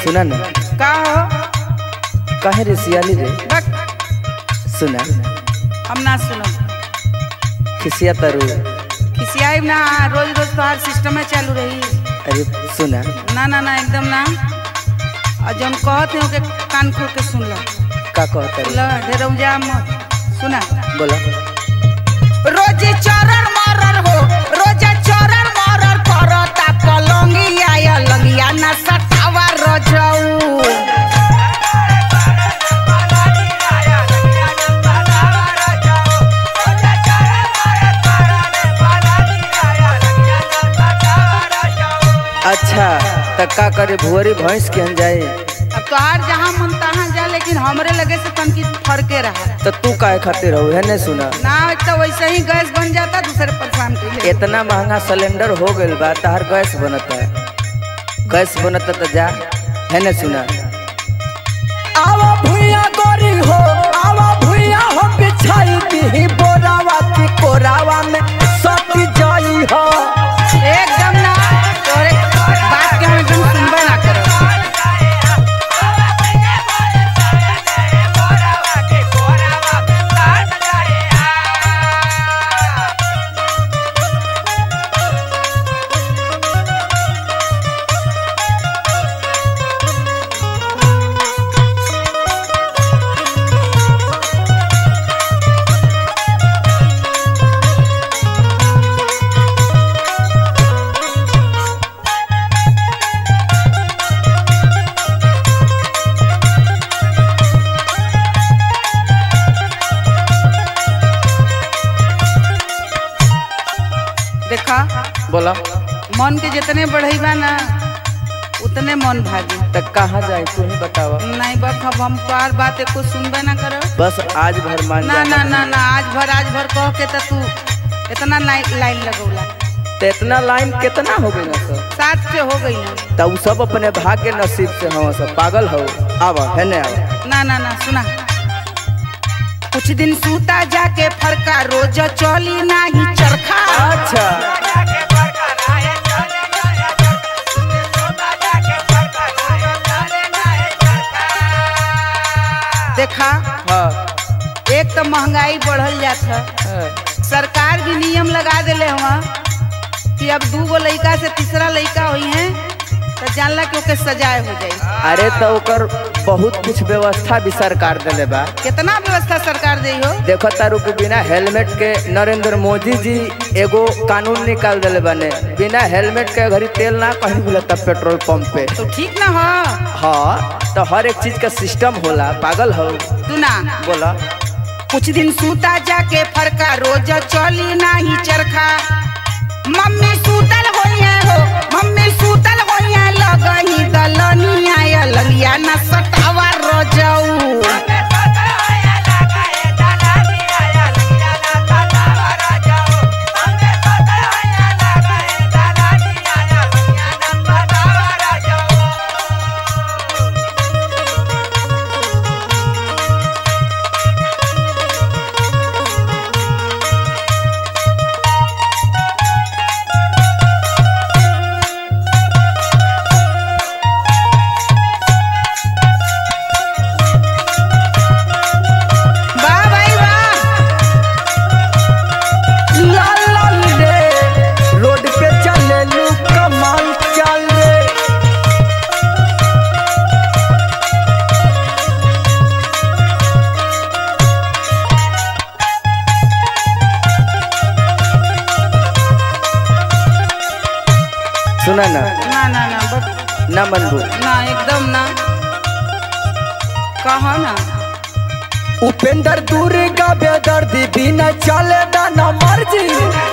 सुना ना का हो कहे रे सियाली रे बक सुना हम ना सुनो खिसिया तरु खिसियाई ना रोज रोज तो हर सिस्टम में चालू रही। अरे सुना ना ना ना एकदम ना और जब कहते हो के कान खोल के सुन लो का कहता रे लो ढेर उजा मत सुना बोला रोज चरण मरर हो रोज चरण मरर करता कलंगिया या लंगिया ना सटावा रजऊ अच्छा तक का करे भुअरी भैंस के हम जाए अब तो हर जहाँ मन तहाँ जा लेकिन हमरे लगे से तनकी फरके रहा तो तू काहे खातिर हो है ने सुना ना तो वैसे ही गैस बन जाता दूसरे परेशान के लिए इतना महंगा सिलेंडर हो गइल बा तार गैस बनता तो जा है ने सुना आवा भुइया गोरी हो आवा भुइया हो बिछाई दी बोरावा की कोरावा में सती जाई हो एकदम ना तोरे बात के हम एकदम सुनबे ना करो देखा बोला मन के जितने बढ़ेबा ना उतने मन भागी तक कहाँ जाए तू ही बतावा नहीं बक अब हम तोहार बात एको सुनबे ना करो बस आज भर मान ना जा ना ना ना आज भर कह के तो तू इतना लाइन लगौला तो इतना लाइन कितना हो गई ना सर 7 से हो गई ना तब सब अपने भाग्य नसीब से हम सब पागल हो आवा है ने आवा ना ना ना सुना कुछ दिन सूता जाके फरका रोज चली नाही चरखा अच्छा देखा हाँ एक तो महंगाई बढ़ल जात है सरकार भी नियम लगा दिले हुआ कि अब 2 गो लड़का से तीसरा लड़का हुई है तो जानला कि ओके सजाए हो जाए। अरे तो ओकर बहुत कुछ व्यवस्था भी सरकार दिले बा कितना व्यवस्था सरकार दे हो देखो तारू के बिना हेलमेट के नरेंद्र मोदी जी एगो कानून निकाल दिले बने बिना हेलमेट के घड़ी तेल ना कहीं मिलता पेट्रोल पंप पे तो ठीक ना हो हाँ तो हर एक चीज का सिस्टम होला पागल हो तू ना बोला कुछ दिन सूता जाके फरका रोज चली नाही चरखा मम्मी सूतल होइए हो मम्मी सूतल होइए लगही दलनिया या ललिया ना सटावा रोजऊ सुना ना ना ना ना बस ना मनबू ना एकदम ना कहा ना उपेंद्र दुर्गा बेदर्दी बिना चले ना मर्जी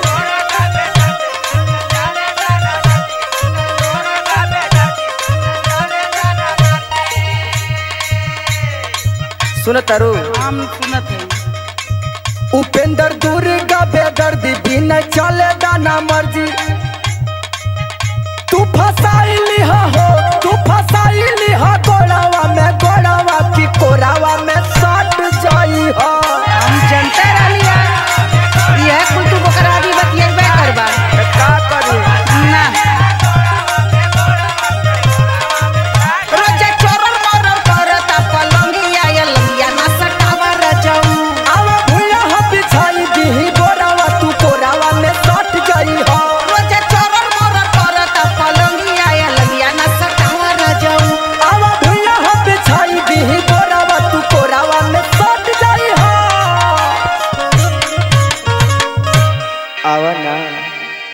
सुन तारू हम सुनत है उपेंद्र दुर्गा बेदर्दी बिना चले ना मर्जी तू फसाइली हो तू फसाइली हो गोड़ावा में गोड़ावा की कोरावा में सट जाई हो हम जनते रहलिया यह कुल तू बकरा भी बतियेबे करबा का करी ना रोज आवा ना।